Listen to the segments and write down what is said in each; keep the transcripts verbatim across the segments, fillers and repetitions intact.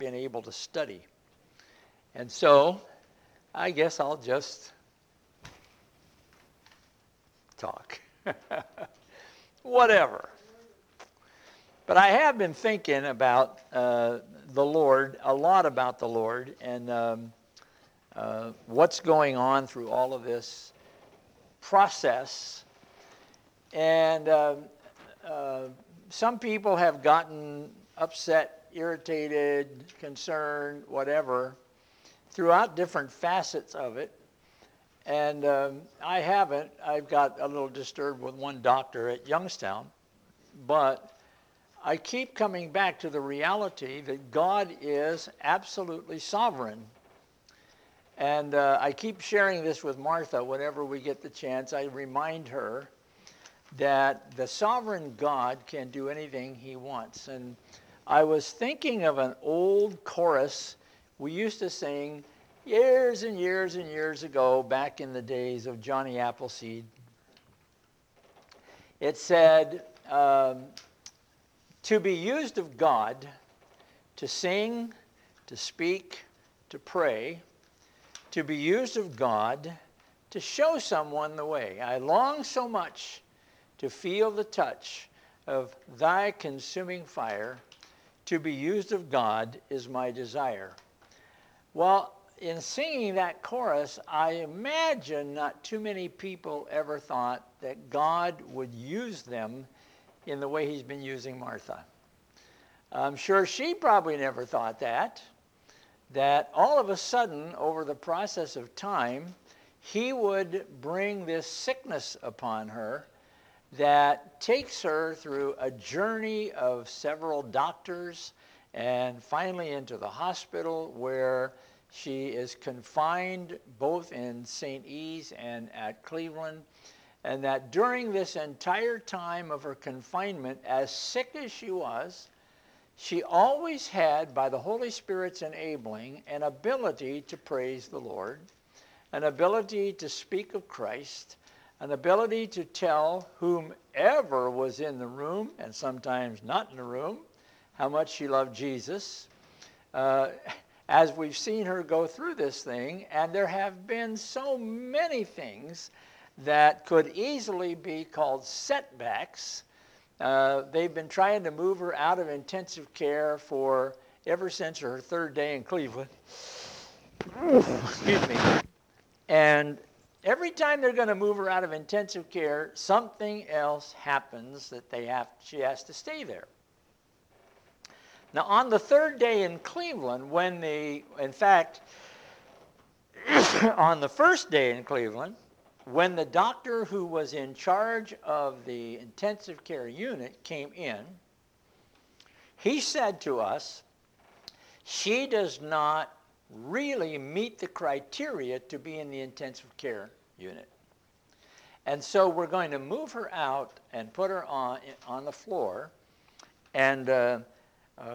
been able to study. And so I guess I'll just talk. Whatever. But I have been thinking about uh, the Lord, a lot about the Lord, and um, uh, what's going on through all of this process. And uh, uh, some people have gotten upset, irritated, concerned, whatever, throughout different facets of it. And um, I haven't. I've got a little disturbed with one doctor at Youngstown. But I keep coming back to the reality that God is absolutely sovereign. And uh, I keep sharing this with Martha whenever we get the chance. I remind her that the sovereign God can do anything he wants. And I was thinking of an old chorus we used to sing years and years and years ago, back in the days of Johnny Appleseed. It said, um, to be used of God, to sing, to speak, to pray, to be used of God, to show someone the way. I long so much to feel the touch of thy consuming fire. To be used of God is my desire. Well, in singing that chorus, I imagine not too many people ever thought that God would use them in the way he's been using Martha. I'm sure she probably never thought that, that all of a sudden, over the process of time, he would bring this sickness upon her that takes her through a journey of several doctors and finally into the hospital, where she is confined both in Saint E's and at Cleveland. And that during this entire time of her confinement, as sick as she was, she always had, by the Holy Spirit's enabling, an ability to praise the Lord, an ability to speak of Christ, an ability to tell whomever was in the room, and sometimes not in the room, how much she loved Jesus. Uh, as we've seen her go through this thing, and there have been so many things that could easily be called setbacks. Uh, they've been trying to move her out of intensive care for ever since her third day in Cleveland. Excuse me. And every time they're going to move her out of intensive care, something else happens that they have. She has to stay there. Now, on the third day in Cleveland, when the, in fact, on the first day in Cleveland, when the doctor who was in charge of the intensive care unit came in, he said to us, she does not really meet the criteria to be in the intensive care unit. And so we're going to move her out and put her on, on the floor. And uh, uh,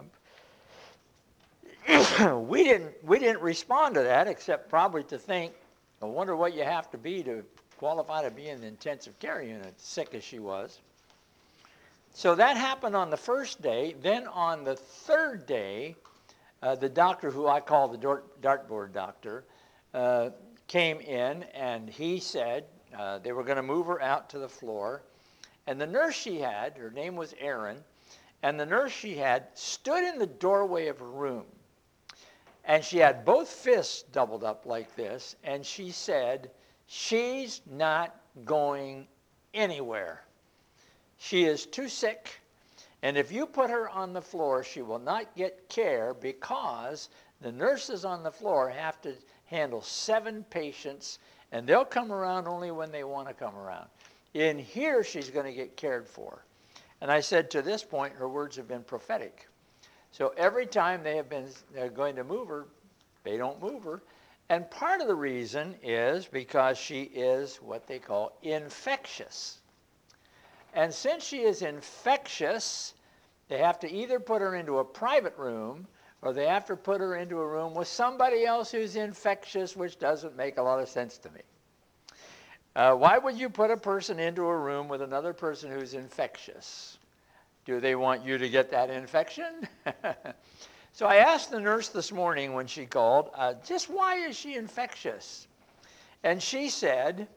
we didn't we didn't respond to that, except probably to think, I wonder what you have to be to qualify to be in the intensive care unit, sick as she was. So that happened on the first day. Then on the third day, uh, the doctor, who I call the dartboard doctor, uh, came in, and he said uh, they were going to move her out to the floor. And the nurse she had, her name was Erin, and the nurse she had stood in the doorway of her room. And she had both fists doubled up like this, and she said, she's not going anywhere. She is too sick, and if you put her on the floor, she will not get care, because the nurses on the floor have to handle seven patients, and they'll come around only when they want to come around. In here, she's going to get cared for. And I said, to this point, her words have been prophetic. So every time they have been they're going to move her, they don't move her. And part of the reason is because she is what they call infectious. And since she is infectious, they have to either put her into a private room, or they have to put her into a room with somebody else who's infectious, which doesn't make a lot of sense to me. Uh, why would you put a person into a room with another person who's infectious? Do they want you to get that infection? So I asked the nurse this morning when she called, uh, just why is she infectious? And she said,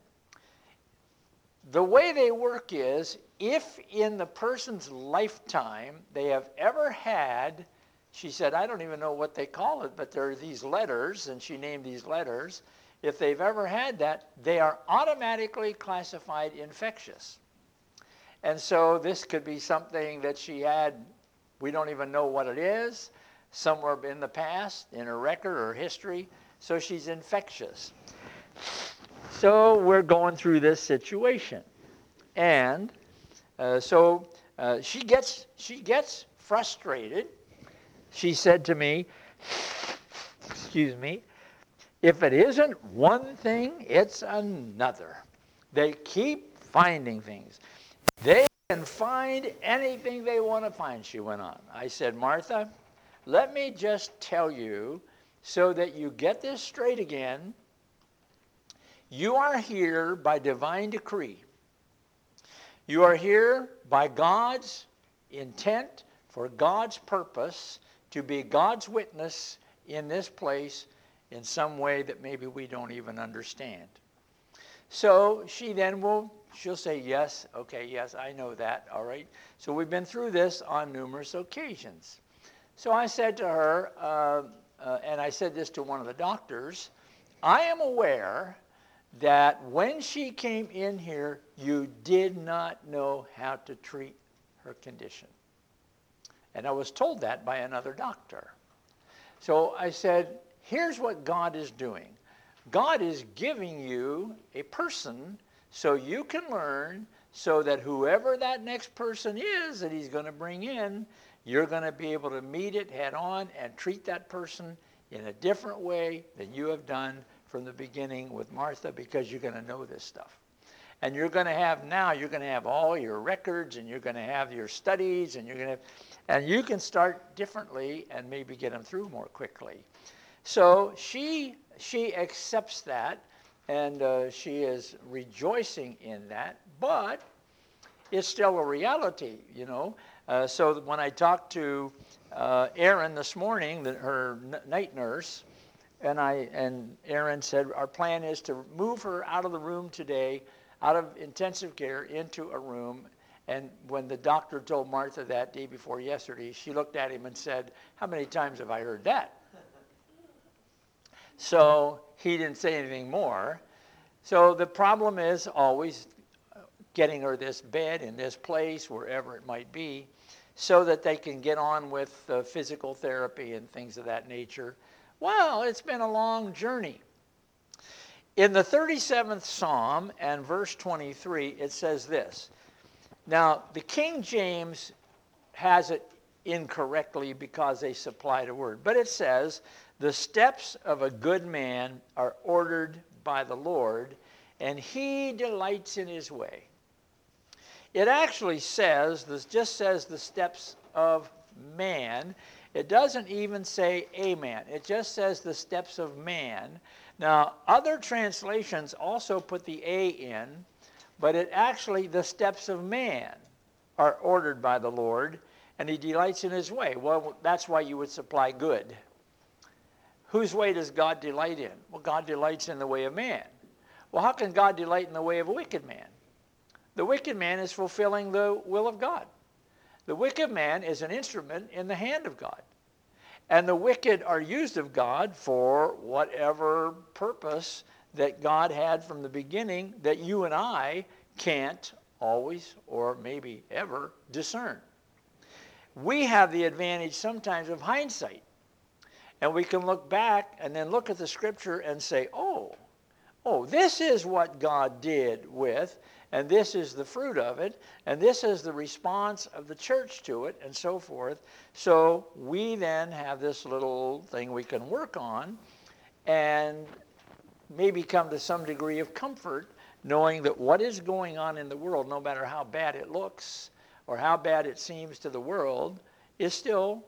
the way they work is, if in the person's lifetime they have ever had, she said, I don't even know what they call it, but there are these letters, and she named these letters. If they've ever had that, they are automatically classified infectious. And so this could be something that she had, we don't even know what it is, somewhere in the past, in her record or history, so she's infectious. So we're going through this situation. And uh, so uh, she gets she gets frustrated. She said to me, excuse me, if it isn't one thing, it's another. They keep finding things. They can find anything they want to find, she went on. I said, Martha, let me just tell you so that you get this straight again. You are here by divine decree. You are here by God's intent, for God's purpose, to be God's witness in this place in some way that maybe we don't even understand. So she then will, she'll say, yes, okay, yes, I know that, all right. So we've been through this on numerous occasions. So I said to her, uh, uh, and I said this to one of the doctors, I am aware that when she came in here, you did not know how to treat her condition. And I was told that by another doctor. So I said, here's what God is doing. God is giving you a person so you can learn, so that whoever that next person is that he's going to bring in, you're going to be able to meet it head on and treat that person in a different way than you have done from the beginning with Martha, because you're going to know this stuff. And you're going to have now, you're going to have all your records, and you're going to have your studies, and you're going to have, and you can start differently and maybe get them through more quickly. So she she accepts that, and uh, she is rejoicing in that, but it's still a reality, you know. Uh, so when I talked to uh, Erin this morning, the, her n- night nurse, and I and Erin said, our plan is to move her out of the room today, out of intensive care, into a room. And when the doctor told Martha that day before yesterday, she looked at him and said, how many times have I heard that? So he didn't say anything more. So the problem is always getting her this bed in this place, wherever it might be, so that they can get on with uh, physical therapy and things of that nature. Well, it's been a long journey. In the thirty-seventh Psalm and verse twenty-three, it says this. Now, the King James has it incorrectly because they supplied a word. But it says, the steps of a good man are ordered by the Lord, and he delights in his way. It actually says, this just says the steps of man. It doesn't even say a man. It just says the steps of man. Now, other translations also put the a in, but it actually, the steps of man are ordered by the Lord, and he delights in his way. Well, that's why you would supply good. Whose way does God delight in? Well, God delights in the way of man. Well, how can God delight in the way of a wicked man? The wicked man is fulfilling the will of God. The wicked man is an instrument in the hand of God. And the wicked are used of God for whatever purpose that God had from the beginning that you and I can't always or maybe ever discern. We have the advantage sometimes of hindsight. And we can look back and then look at the scripture and say, oh, oh, this is what God did with, and this is the fruit of it, and this is the response of the church to it, and so forth. So we then have this little thing we can work on and maybe come to some degree of comfort knowing that what is going on in the world, no matter how bad it looks or how bad it seems to the world, is still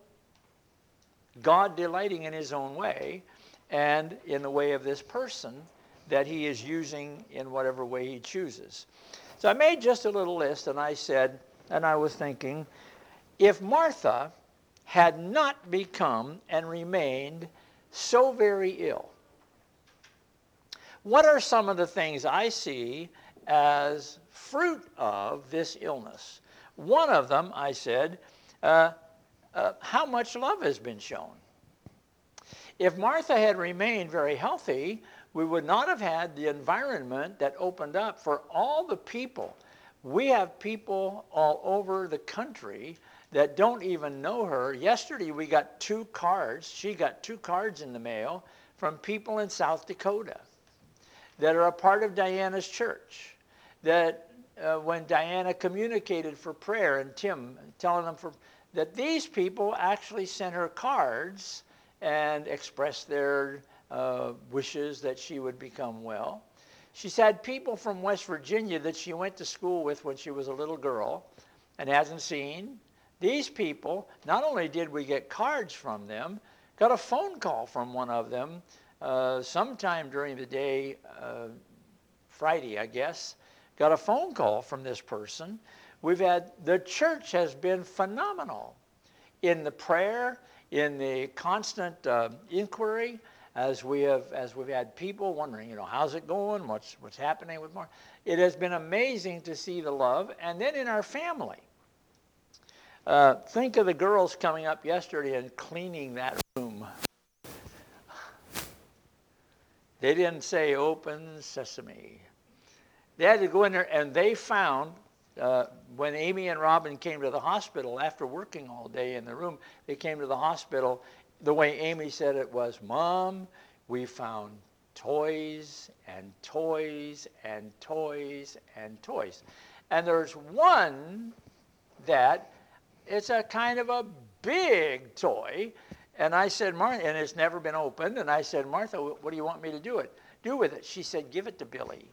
God delighting in his own way and in the way of this person that he is using in whatever way he chooses. So I made just a little list, and I said, and I was thinking, if Martha had not become and remained so very ill. What are some of the things I see as fruit of this illness? One of them, I said, uh, uh, how much love has been shown. If Martha had remained very healthy, we would not have had the environment that opened up for all the people. We have people all over the country that don't even know her. Yesterday we got two cards. She got two cards in the mail from people in South Dakota that are a part of Diana's church. That uh, when Diana communicated for prayer, and Tim telling them for, that these people actually sent her cards and expressed their uh, wishes that she would become well. She's had people from West Virginia that she went to school with when she was a little girl and hasn't seen. These people, not only did we get cards from them, got a phone call from one of them uh, sometime during the day, uh, Friday, I guess, got a phone call from this person. We've had, the church has been phenomenal in the prayer, in the constant uh, inquiry, as we have, as we've had people wondering, you know, how's it going? What's what's happening with Mark? It has been amazing to see the love, and then in our family. Uh, think of the girls coming up yesterday and cleaning that room. They didn't say open sesame. They had to go in there, and they found, uh, when Amy and Robin came to the hospital after working all day in the room, they came to the hospital. The way Amy said it was, Mom, we found toys and toys and toys and toys. And there's one that it's a kind of a big toy. And I said, Martha, and it's never been opened. And I said, Martha, what do you want me to do it? Do with it? She said, give it to Billy.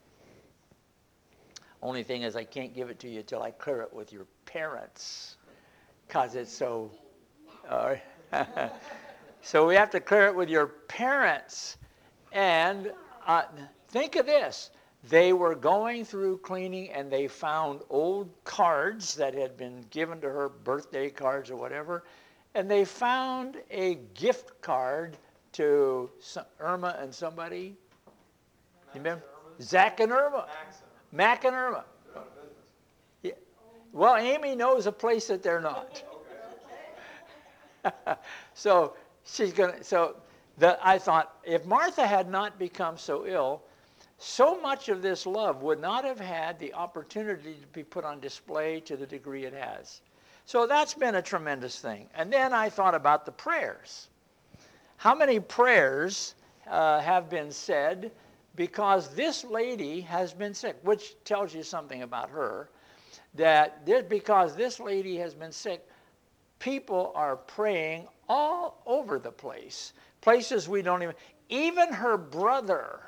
Only thing is I can't give it to you until I clear it with your parents, because it's so... Uh, so we have to clear it with your parents. And uh, think of this. They were going through cleaning, and they found old cards that had been given to her, birthday cards or whatever, and they found a gift card to some, Irma and somebody. You remember? Zach and Irma. Mac and Irma. Yeah. Well, Amy knows a place that they're not. So she's gonna. So the, I thought, if Martha had not become so ill, so much of this love would not have had the opportunity to be put on display to the degree it has. So that's been a tremendous thing. And then I thought about the prayers. How many prayers uh, have been said because this lady has been sick, which tells you something about her, that this, because this lady has been sick, people are praying all over the place, places we don't even, even her brother,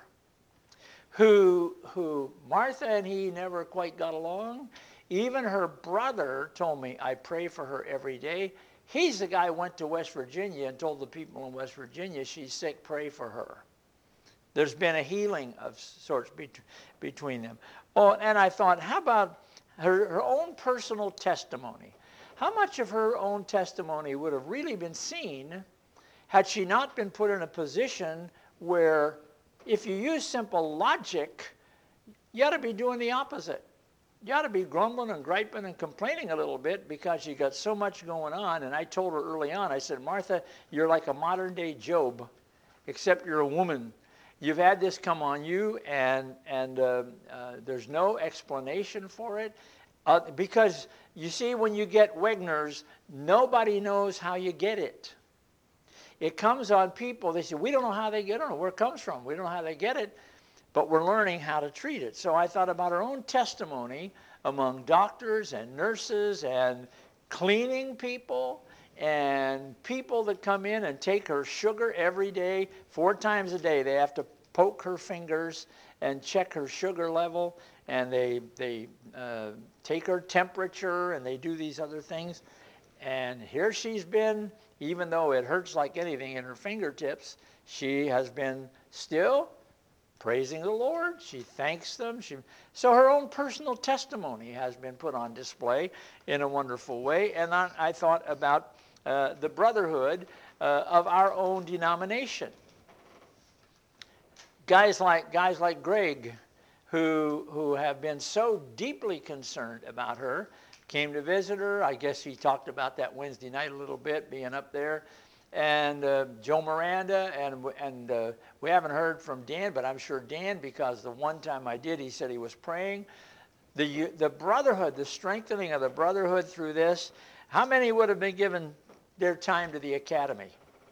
who, who Martha and he never quite got along, even her brother told me, I pray for her every day. He's the guy who went to West Virginia and told the people in West Virginia, she's sick, pray for her. There's been a healing of sorts be between them. Oh, and I thought, how about her, her own personal testimony? How much of her own testimony would have really been seen had she not been put in a position where, if you use simple logic, you ought to be doing the opposite. You ought to be grumbling and griping and complaining a little bit because you got so much going on. And I told her early on, I said, Martha, you're like a modern-day Job, except you're a woman. You've had this come on you, and, and uh, uh, there's no explanation for it. Uh, because, you see, when you get Wegener's, nobody knows how you get it. It comes on people. They say, we don't know how they get it. I don't know where it comes from. We don't know how they get it, but we're learning how to treat it. So I thought about our own testimony among doctors and nurses and cleaning people and people that come in and take her sugar every day, four times a day. They have to poke her fingers and check her sugar level, and they, they uh, take her temperature, and they do these other things. And here she's been, even though it hurts like anything in her fingertips, she has been still praising the Lord. She thanks them. She, so her own personal testimony has been put on display in a wonderful way. And I, I thought about uh, the brotherhood uh, of our own denomination. Guys like guys like Greg, who who have been so deeply concerned about her, came to visit her. I guess he talked about that Wednesday night a little bit, being up there. And uh, Joe Miranda, and and uh, we haven't heard from Dan, but I'm sure Dan, because the one time I did, he said he was praying. The the brotherhood, the strengthening of the brotherhood through this. How many would have been given their time to the academy?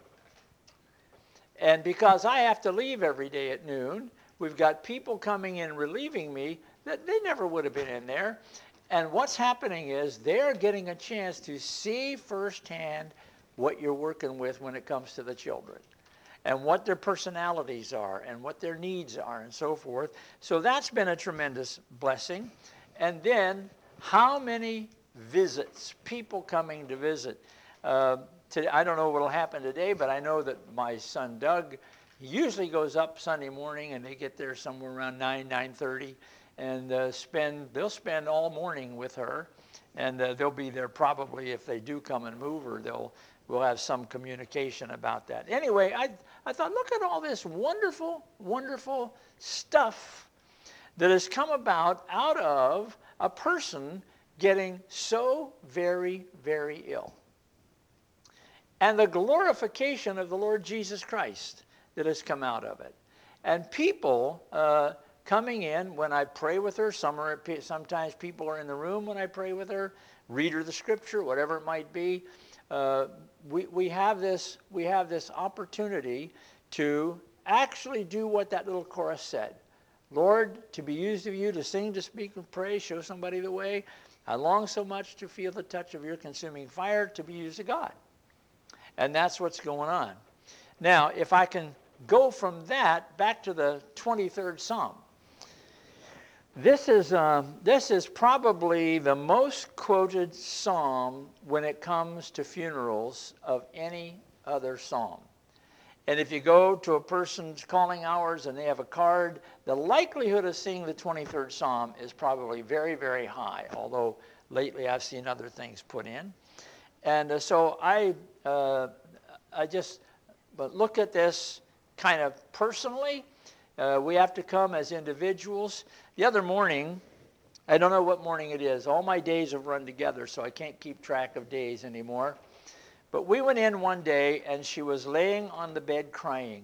And because I have to leave every day at noon, we've got people coming in relieving me that they never would have been in there. And what's happening is they're getting a chance to see firsthand what you're working with when it comes to the children, and what their personalities are, and what their needs are, and so forth. So that's been a tremendous blessing. And then how many visits, people coming to visit. Uh, today, I don't know what will happen today, but I know that my son Doug, he usually goes up Sunday morning, and they get there somewhere around nine, nine thirty, and uh, spend, they'll spend all morning with her, and uh, they'll be there probably, if they do come and move her, they'll we'll have some communication about that. Anyway, I, I thought, look at all this wonderful, wonderful stuff that has come about out of a person getting so very, very ill. And the glorification of the Lord Jesus Christ that has come out of it. And people uh, coming in when I pray with her. Some are, sometimes people are in the room when I pray with her, read her the scripture, whatever it might be. Uh, we, we, have this, we have this opportunity to actually do what that little chorus said. Lord, to be used of you, to sing, to speak, and pray, show somebody the way. I long so much to feel the touch of your consuming fire, to be used of God. And that's what's going on. Now, if I can go from that back to the twenty-third Psalm. This is, um, this is probably the most quoted psalm when it comes to funerals of any other psalm. And if you go to a person's calling hours and they have a card, the likelihood of seeing the twenty-third Psalm is probably very, very high, although lately I've seen other things put in. And uh, so I, uh, I just but look at this kind of personally. Uh, we have to come as individuals. The other morning, I don't know what morning it is. All my days have run together, so I can't keep track of days anymore. But we went in one day, and she was laying on the bed crying.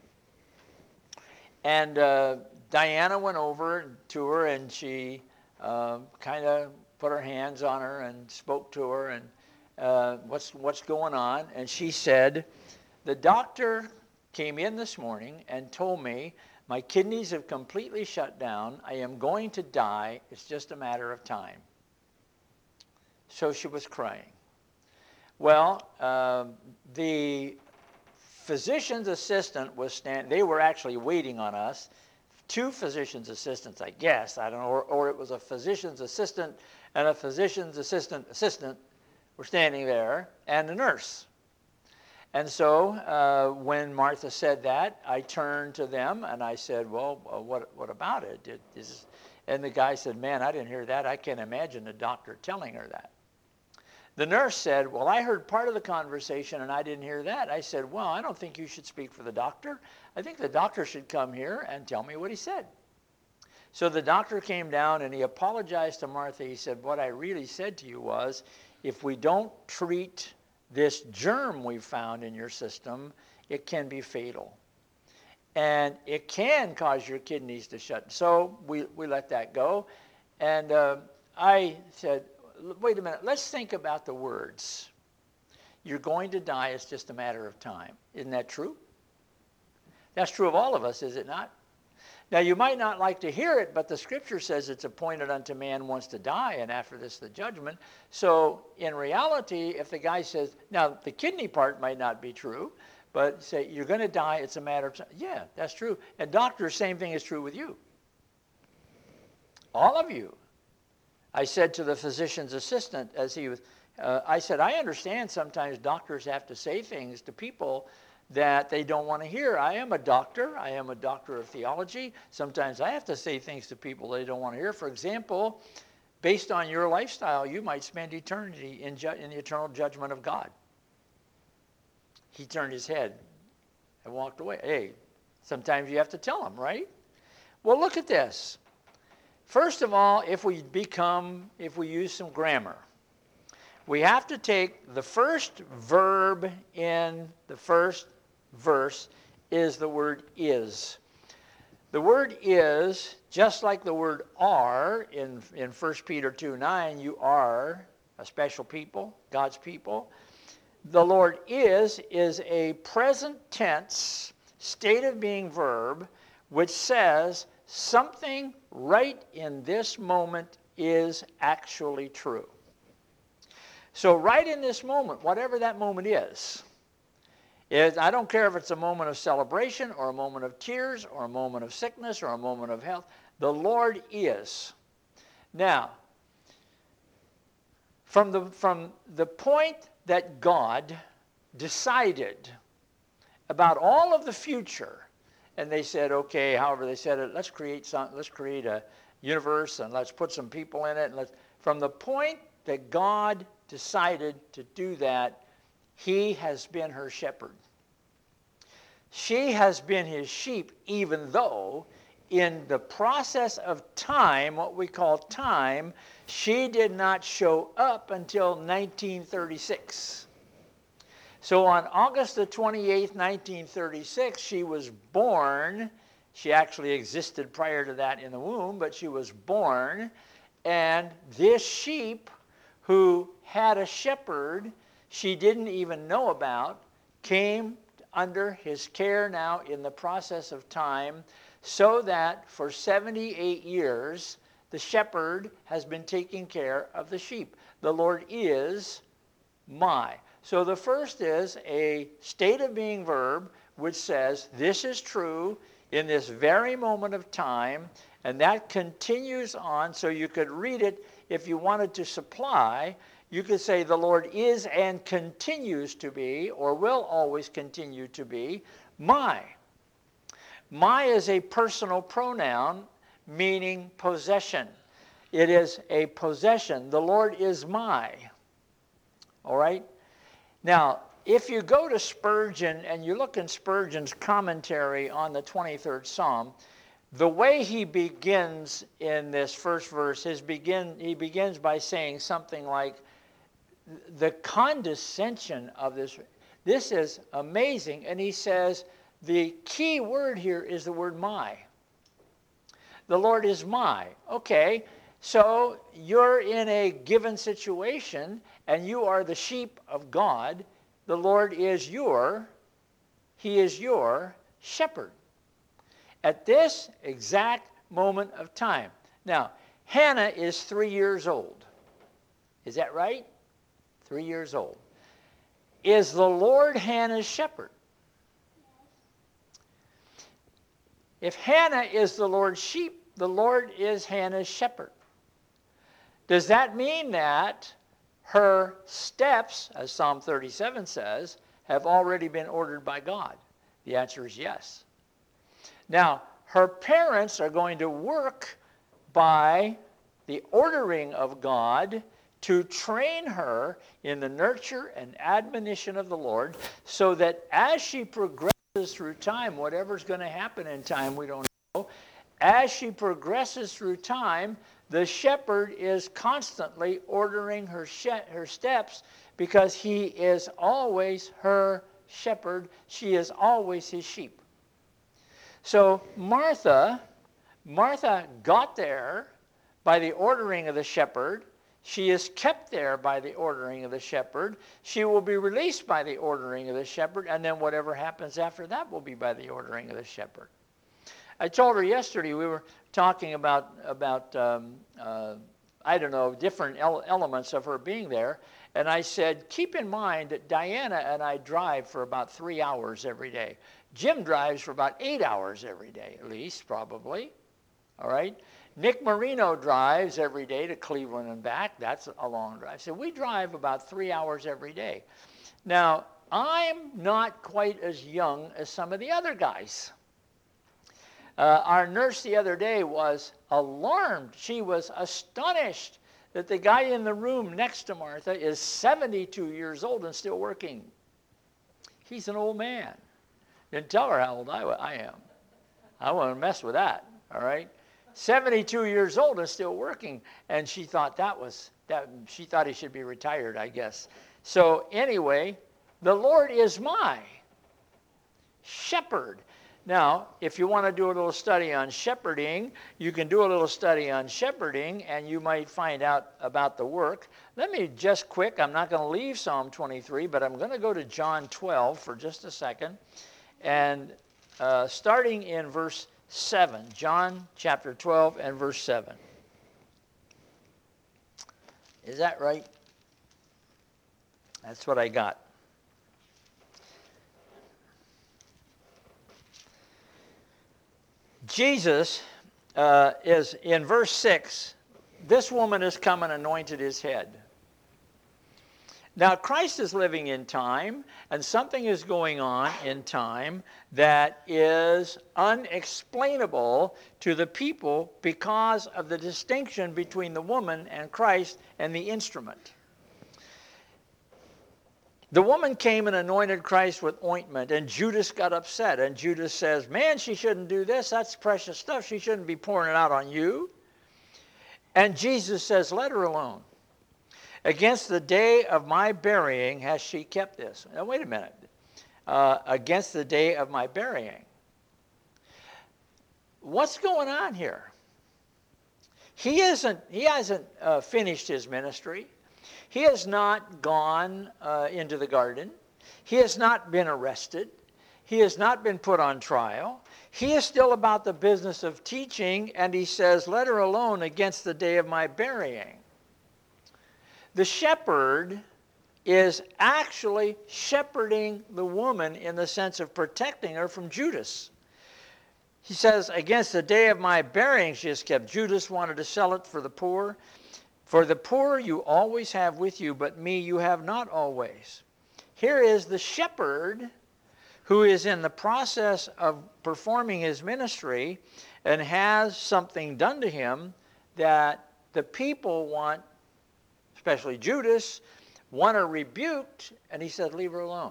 And uh, Diana went over to her, and she uh, kind of put her hands on her and spoke to her, and uh, what's, what's going on? And she said, the doctor came in this morning and told me, my kidneys have completely shut down. I am going to die. It's just a matter of time. So she was crying. Well, uh, the physician's assistant was standing. They were actually waiting on us. Two physician's assistants, I guess. I don't know. Or, or it was a physician's assistant and a physician's assistant assistant were standing there, and a nurse. And so uh, when Martha said that, I turned to them and I said, well, uh, what, what about it? It is, and the guy said, man, I didn't hear that. I can't imagine the doctor telling her that. The nurse said, well, I heard part of the conversation and I didn't hear that. I said, well, I don't think you should speak for the doctor. I think the doctor should come here and tell me what he said. So the doctor came down and he apologized to Martha. He said, what I really said to you was, if we don't treat this germ we found in your system, it can be fatal. And it can cause your kidneys to shut. So we, we let that go. And uh, I said, wait a minute, let's think about the words. You're going to die, it's just a matter of time. Isn't that true? That's true of all of us, is it not? Now, you might not like to hear it, but the scripture says it's appointed unto man once to die, and after this the judgment. So in reality, if the guy says, now the kidney part might not be true, but say you're going to die, it's a matter of time. Yeah, that's true. And doctor, same thing is true with you. All of you. I said to the physician's assistant as he was, uh, I said, I understand sometimes doctors have to say things to people that they don't want to hear. I am a doctor. I am a doctor of theology. Sometimes I have to say things to people they don't want to hear. For example, based on your lifestyle, you might spend eternity in, ju- in the eternal judgment of God. he turned his head and walked away. Hey, sometimes you have to tell them, right? Well, look at this. First of all, if we become, if we use some grammar, we have to take the first verb in the first verse is the word is. The word is, just like the word are in, in First Peter two nine, you are a special people, God's people. The Lord is, is a present tense state of being verb which says something right in this moment is actually true. So right in this moment, whatever that moment is, is, I don't care if it's a moment of celebration or a moment of tears or a moment of sickness or a moment of health, the Lord is. Now, from the, from the point that God decided about all of the future, and they said, okay, however they said it, let's create some, let's create a universe and let's put some people in it. And let's, from the point that God decided to do that, he has been her shepherd. She has been his sheep, even though in the process of time, what we call time, she did not show up until nineteen thirty-six. So on August the twenty-eighth, nineteen thirty-six, she was born. She actually existed prior to that in the womb, but she was born. And this sheep, who had a shepherd she didn't even know about, came under his care now in the process of time, so that for seventy-eight years, the shepherd has been taking care of the sheep. The Lord is my. So the first is a state of being verb which says this is true in this very moment of time, and that continues on. So you could read it if you wanted to supply. You could say the Lord is and continues to be, or will always continue to be, my. My is a personal pronoun meaning possession. It is a possession. The Lord is my. All right? Now, if you go to Spurgeon and you look in Spurgeon's commentary on the twenty-third Psalm, the way he begins in this first verse, his begin, he begins by saying something like, the condescension of this, this is amazing. And he says, the key word here is the word my. The Lord is my. Okay, so you're in a given situation and you are the sheep of God. The Lord is your, he is your shepherd at this exact moment of time. Now, Hannah is three years old. Is that right? Three years old. Is the Lord Hannah's shepherd? If Hannah is the Lord's sheep, the Lord is Hannah's shepherd. Does that mean that her steps, as Psalm thirty-seven says, have already been ordered by God? The answer is yes. Now, her parents are going to work by the ordering of God to train her in the nurture and admonition of the Lord, so that as she progresses through time, whatever's going to happen in time, we don't know, as she progresses through time, the shepherd is constantly ordering her, she her steps, because he is always her shepherd. She is always his sheep. So Martha, Martha got there by the ordering of the shepherd. She is kept there by the ordering of the shepherd. She will be released by the ordering of the shepherd, and then whatever happens after that will be by the ordering of the shepherd. I told her yesterday, we were talking about, about um, uh, I don't know, different ele elements of her being there, and I said, keep in mind that Diana and I drive for about three hours every day. Jim drives for about eight hours every day, at least, probably. All right? Nick Marino drives every day to Cleveland and back. That's a long drive. So we drive about three hours every day. Now, I'm not quite as young as some of the other guys. Uh, our nurse the other day was alarmed. She was astonished that the guy in the room next to Martha is seventy-two years old and still working. He's an old man. Didn't tell her how old I, I am. I wouldn't mess with that, all right? seventy-two years old and still working, and she thought that was, that she thought he should be retired, I guess. So anyway, the Lord is my shepherd. Now, if you want to do a little study on shepherding, you can do a little study on shepherding, and you might find out about the work. Let me just quick, I'm not going to leave Psalm twenty-three, but I'm going to go to John twelve for just a second. And uh, starting in verse seven, John chapter twelve and verse seven. Is that right? That's what I got. Jesus uh, is, in verse six, this woman has come and anointed his head. Now, Christ is living in time, and something is going on in time that is unexplainable to the people because of the distinction between the woman and Christ and the instrument. The woman came and anointed Christ with ointment, and Judas got upset. And Judas says, man, she shouldn't do this. That's precious stuff. She shouldn't be pouring it out on you. And Jesus says, let her alone. Against the day of my burying has she kept this. Now, wait a minute. Uh, against the day of my burying. What's going on here? He isn't, he hasn't uh, finished his ministry. He has not gone uh, into the garden. He has not been arrested. He has not been put on trial. He is still about the business of teaching, and he says, let her alone against the day of my burying. The shepherd is actually shepherding the woman in the sense of protecting her from Judas. He says, against the day of my burying she has kept. Judas wanted to sell it for the poor. For the poor you always have with you, but me you have not always. Here is the shepherd who is in the process of performing his ministry and has something done to him that the people want, especially Judas, want her rebuked, and he said, leave her alone.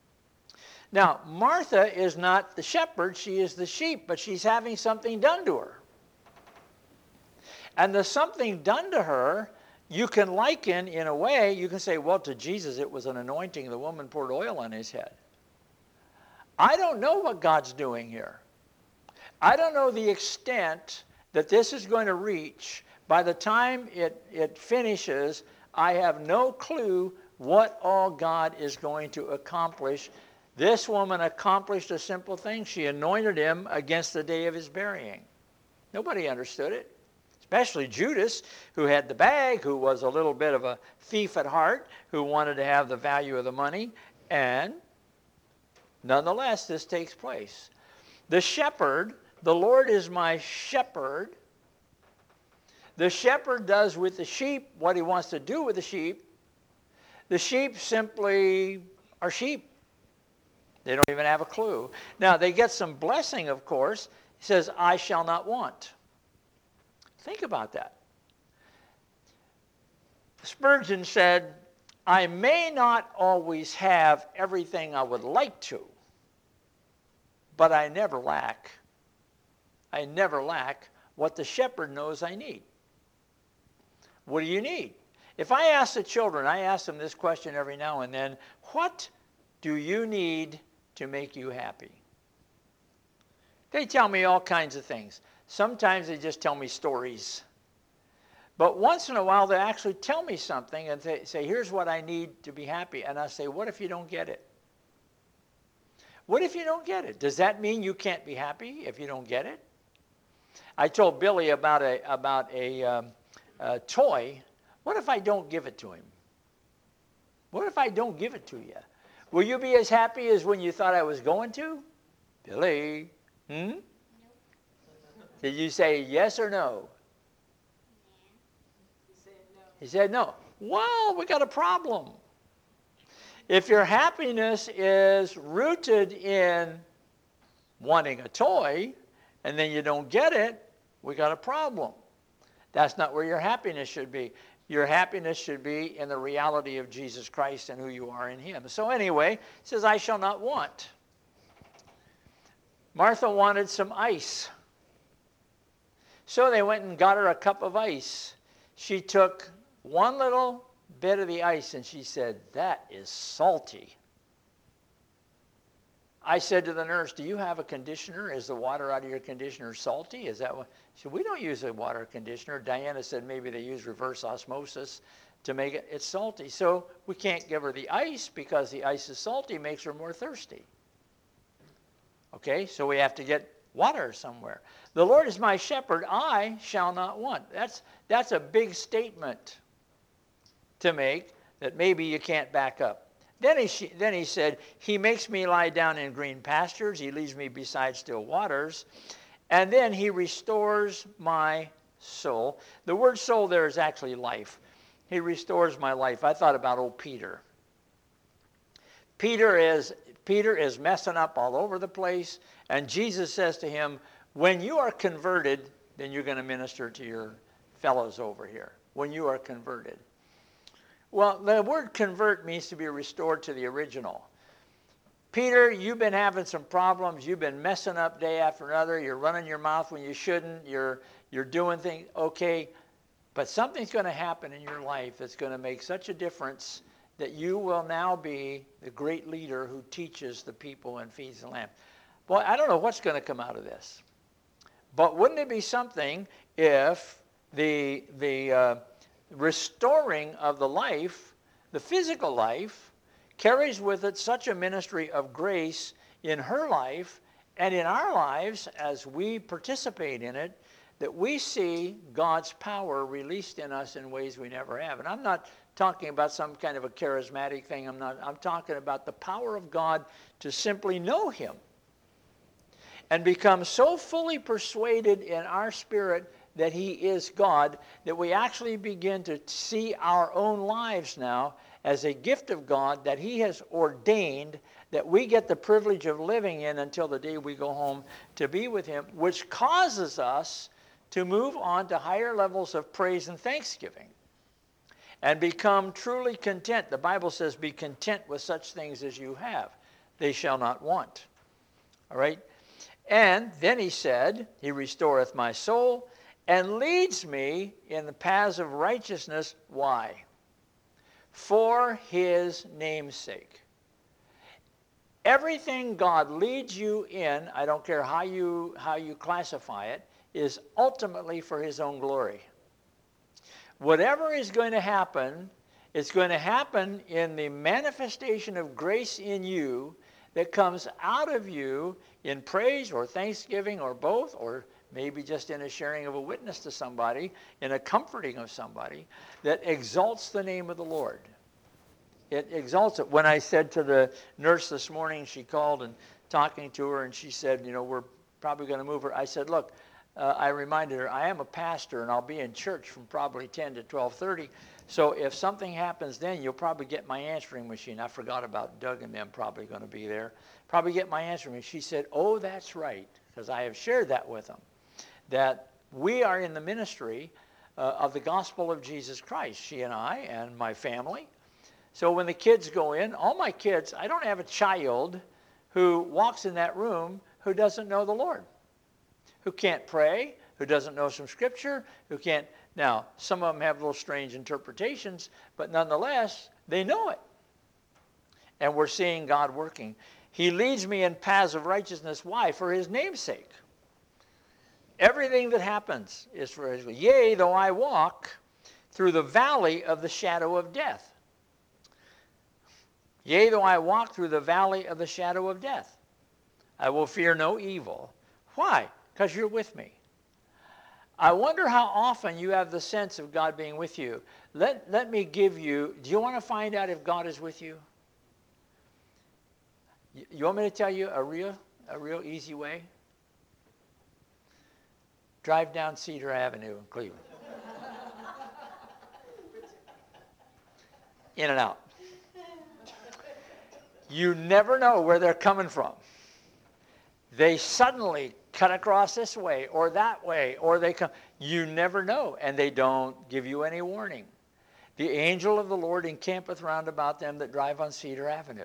Now, Martha is not the shepherd, she is the sheep, but she's having something done to her. And the something done to her, you can liken in a way, you can say, well, to Jesus it was an anointing. The woman poured oil on his head. I don't know what God's doing here. I don't know the extent that this is going to reach. By the time it, it finishes, I have no clue what all God is going to accomplish. This woman accomplished a simple thing. She anointed him against the day of his burying. Nobody understood it. Especially Judas, who had the bag, who was a little bit of a thief at heart, who wanted to have the value of the money. And nonetheless, this takes place. The shepherd, the Lord is my shepherd. The shepherd does with the sheep what he wants to do with the sheep. The sheep simply are sheep. They don't even have a clue. Now, they get some blessing, of course. He says, I shall not want. Think about that. Spurgeon said, I may not always have everything I would like to, but I never lack. I never lack what the shepherd knows I need. What do you need? If I ask the children, I ask them this question every now and then, what do you need to make you happy? They tell me all kinds of things. Sometimes they just tell me stories. But once in a while, they actually tell me something and they say, here's what I need to be happy. And I say, what if you don't get it? What if you don't get it? Does that mean you can't be happy if you don't get it? I told Billy about a, about a, um, a toy. What if I don't give it to him? What if I don't give it to you? Will you be as happy as when you thought I was going to? Billy, hmm? Did you say yes or no? He said no. He said no. Well, we got a problem. If your happiness is rooted in wanting a toy and then you don't get it, we got a problem. That's not where your happiness should be. Your happiness should be in the reality of Jesus Christ and who you are in him. So anyway, it says, I shall not want. Martha wanted some ice. So they went and got her a cup of ice. She took one little bit of the ice and she said, that is salty. I said to the nurse, do you have a conditioner? Is the water out of your conditioner salty? Is that what? She said, we don't use a water conditioner. Diana said maybe they use reverse osmosis to make it, it's salty. So we can't give her the ice because the ice is salty, makes her more thirsty. Okay, so we have to get water somewhere. The Lord is my shepherd, I shall not want. That's, that's a big statement to make that maybe you can't back up. Then he, then he said, he makes me lie down in green pastures. He leads me beside still waters. And then he restores my soul. The word soul there is actually life. He restores my life. I thought about old Peter. Peter is, Peter is messing up all over the place. And Jesus says to him, when you are converted, then you're going to minister to your fellows over here. When you are converted. Well, the word convert means to be restored to the original. Peter, you've been having some problems. You've been messing up day after another. You're running your mouth when you shouldn't. You're, you're doing things, okay. But something's going to happen in your life that's going to make such a difference that you will now be the great leader who teaches the people and feeds the lamb. Boy, I don't know what's going to come out of this. But wouldn't it be something if the, the uh, restoring of the life, the physical life, carries with it such a ministry of grace in her life and in our lives as we participate in it, that we see God's power released in us in ways we never have. And I'm not talking about some kind of a charismatic thing. I'm not. I'm talking about the power of God to simply know him and become so fully persuaded in our spirit that he is God, that we actually begin to see our own lives now as a gift of God that he has ordained that we get the privilege of living in until the day we go home to be with him, which causes us to move on to higher levels of praise and thanksgiving and become truly content. The Bible says, be content with such things as you have. They shall not want. All right? And then he said, he restoreth my soul and leads me in the paths of righteousness. Why? For his name's sake. Everything God leads you in, I don't care how you, how you classify it, is ultimately for his own glory. Whatever is going to happen, it's going to happen in the manifestation of grace in you that comes out of you in praise or thanksgiving or both, or maybe just in a sharing of a witness to somebody, in a comforting of somebody, that exalts the name of the Lord. It exalts it. When I said to the nurse this morning, she called and talking to her, and she said, you know, we're probably going to move her. I said, look, uh, I reminded her, I am a pastor, and I'll be in church from probably ten to twelve thirty. So if something happens then, you'll probably get my answering machine. I forgot about Doug and them probably going to be there. Probably get my answering machine. She said, oh, that's right, because I have shared that with them, that we are in the ministry uh, of the gospel of Jesus Christ, she and I and my family. So when the kids go in, all my kids, I don't have a child who walks in that room who doesn't know the Lord, who can't pray, who doesn't know some scripture, who can't. Now, some of them have little strange interpretations, but nonetheless, they know it. And we're seeing God working. He leads me in paths of righteousness. Why? For his name's sake. Everything that happens is for his. Yea, though I walk through the valley of the shadow of death. Yea, though I walk through the valley of the shadow of death, I will fear no evil. Why? Because you're with me. I wonder how often you have the sense of God being with you. Let, let me give you, do you want to find out if God is with you? You, you want me to tell you a real, a real easy way? Drive down Cedar Avenue in Cleveland. In and out. You never know where they're coming from. They suddenly cut across this way or that way, or they come. You never know, and they don't give you any warning. The angel of the Lord encampeth round about them that drive on Cedar Avenue.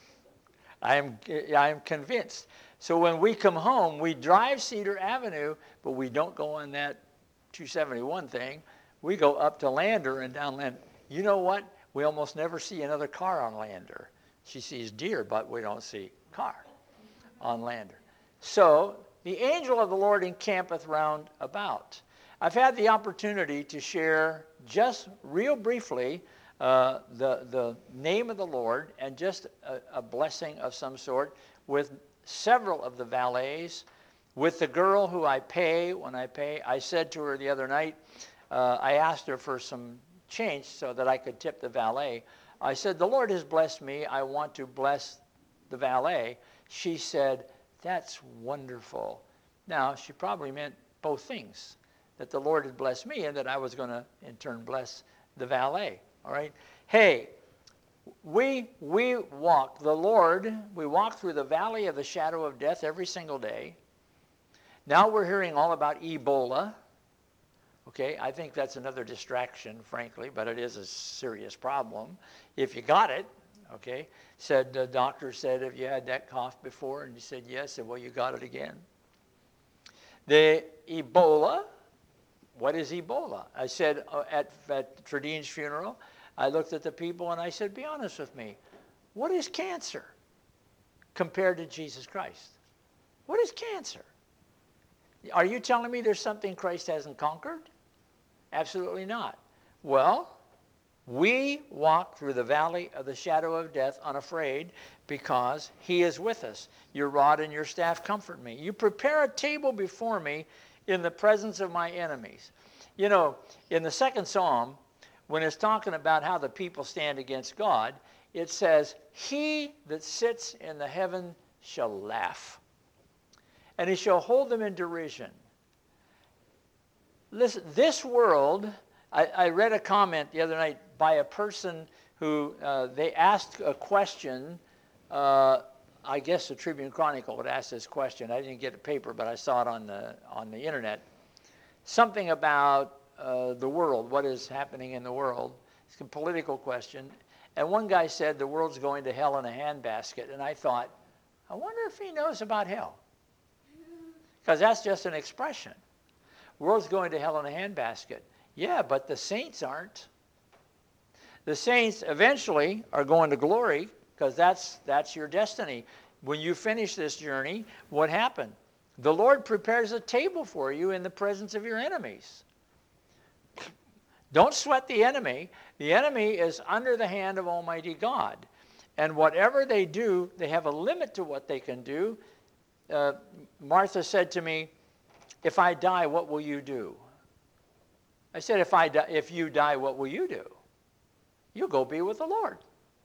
I am, I am convinced. So when we come home, we drive Cedar Avenue, but we don't go on that two seventy-one thing. We go up to Lander and down Lander. You know what? We almost never see another car on Lander. She sees deer, but we don't see car on Lander. So the angel of the Lord encampeth round about. I've had the opportunity to share just real briefly uh, the, the name of the Lord and just a, a blessing of some sort with several of the valets, with the girl who I pay when I pay. I said to her the other night, uh, I asked her for some change so that I could tip the valet. I said, the Lord has blessed me. I want to bless the valet. She said, that's wonderful. Now, she probably meant both things, that the Lord had blessed me and that I was going to, in turn, bless the valet. All right? Hey, we, we walk, the Lord, we walk through the valley of the shadow of death every single day. Now we're hearing all about Ebola. Okay, I think that's another distraction, frankly, but it is a serious problem. If you got it, okay, said the doctor said, have you had that cough before? And you said, yes. Said, well, you got it again. The Ebola, what is Ebola? I said uh, at, at Tradine's funeral, I looked at the people and I said, be honest with me. What is cancer compared to Jesus Christ? What is cancer? Are you telling me there's something Christ hasn't conquered? Absolutely not. Well, we walk through the valley of the shadow of death unafraid because he is with us. Your rod and your staff comfort me. You prepare a table before me in the presence of my enemies. You know, in the second psalm, when it's talking about how the people stand against God, it says, he that sits in the heaven shall laugh, and he shall hold them in derision. Listen, this world, I, I read a comment the other night by a person who, uh, they asked a question, uh, I guess the Tribune Chronicle would ask this question. I didn't get a paper, but I saw it on the, on the internet. Something about uh, the world, what is happening in the world. It's a political question. And one guy said the world's going to hell in a handbasket. And I thought, I wonder if he knows about hell. Because that's just an expression. World's going to hell in a handbasket. Yeah, but the saints aren't. The saints eventually are going to glory because that's, that's your destiny. When you finish this journey, what happened? The Lord prepares a table for you in the presence of your enemies. Don't sweat the enemy. The enemy is under the hand of Almighty God. And whatever they do, they have a limit to what they can do. Uh, Martha said to me, if I die, what will you do? I said, if, I die, if you die, what will you do? You'll go be with the Lord.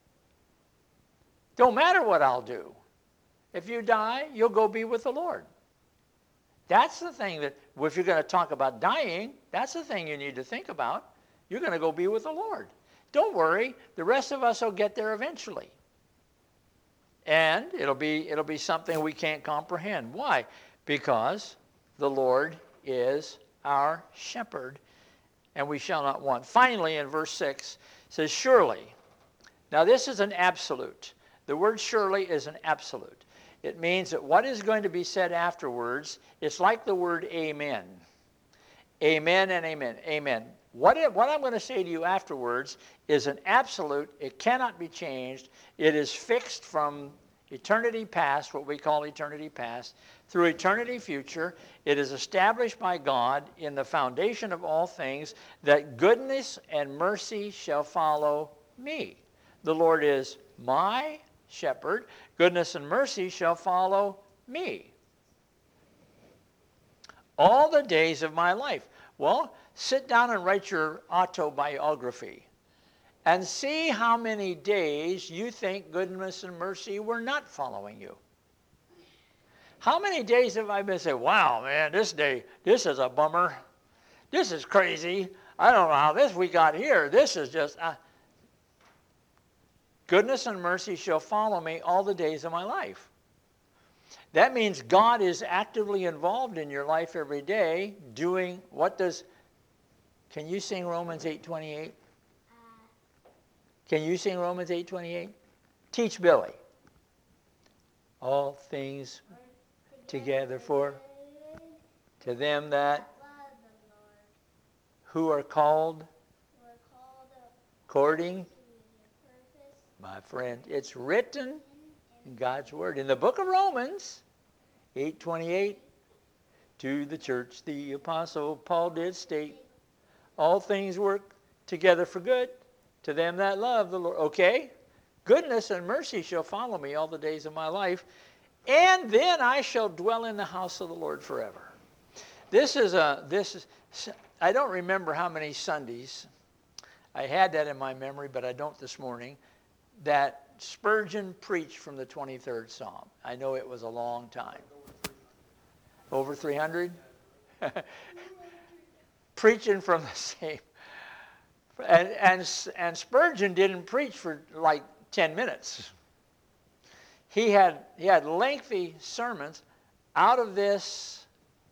Don't matter what I'll do. If you die, you'll go be with the Lord. That's the thing that, if you're going to talk about dying, that's the thing you need to think about. You're going to go be with the Lord. Don't worry. The rest of us will get there eventually. And it'll be, it'll be something we can't comprehend. Why? Because the Lord is our shepherd, and we shall not want. Finally, in verse six, it says, surely. Now, this is an absolute. The word surely is an absolute. It means that what is going to be said afterwards, it's like the word amen. Amen and amen. Amen. What, it, what I'm going to say to you afterwards is an absolute. It cannot be changed. It is fixed from eternity past, what we call eternity past, through eternity future. It is established by God in the foundation of all things that goodness and mercy shall follow me. The Lord is my shepherd. Goodness and mercy shall follow me all the days of my life. Well, sit down and write your autobiography and see how many days you think goodness and mercy were not following you. How many days have I been saying, wow, man, this day, this is a bummer. This is crazy. I don't know how this we got here. This is just... Uh, goodness and mercy shall follow me all the days of my life. That means God is actively involved in your life every day doing what does... Can you sing Romans eight twenty-eight? Uh, Can you sing Romans eight twenty-eight? Teach Billy. All things together for to them that who are called according, my friend, it's written in God's Word. In the book of Romans, eight twenty-eight, to the church, the Apostle Paul did state, all things work together for good to them that love the Lord. Okay? Goodness and mercy shall follow me all the days of my life, and then I shall dwell in the house of the Lord forever. This is a, this is, I don't remember how many Sundays, I had that in my memory, but I don't this morning, that Spurgeon preached from the twenty-third Psalm. I know it was a long time. Over three hundred? Preaching from the same. And, and, and Spurgeon didn't preach for like ten minutes. He had, he had lengthy sermons out of this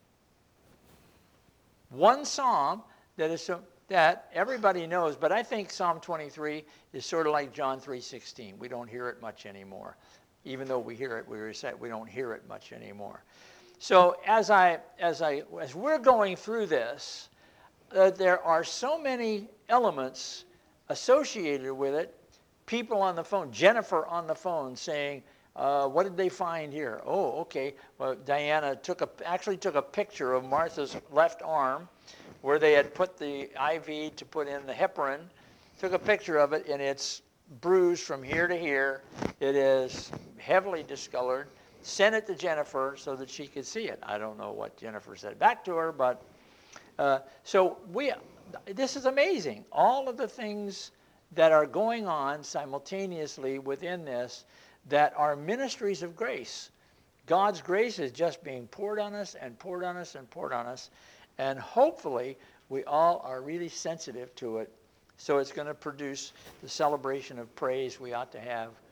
one psalm that is so, that everybody knows, but I think Psalm twenty-three is sort of like John three sixteen. We don't hear it much anymore. Even though we hear it, we recite, we don't hear it much anymore. So as I as I as we're going through this, uh, there are so many elements associated with it. People on the phone, Jennifer on the phone saying, uh, what did they find here? Oh, okay. Well, Diana took a, actually took a picture of Martha's left arm where they had put the I V to put in the heparin. Took a picture of it, and it's bruised from here to here. It is heavily discolored. Sent it to Jennifer so that she could see it. I don't know what Jennifer said back to her, but uh, so we. This is amazing. All of the things that are going on simultaneously within this that are ministries of grace. God's grace is just being poured on us and poured on us and poured on us. And hopefully we all are really sensitive to it. So it's going to produce the celebration of praise we ought to have